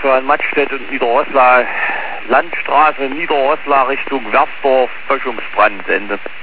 von Mattstedt und Niederrosla, Landstraße Niederrosla Richtung Wersdorf, Böschungsbrand, Ende.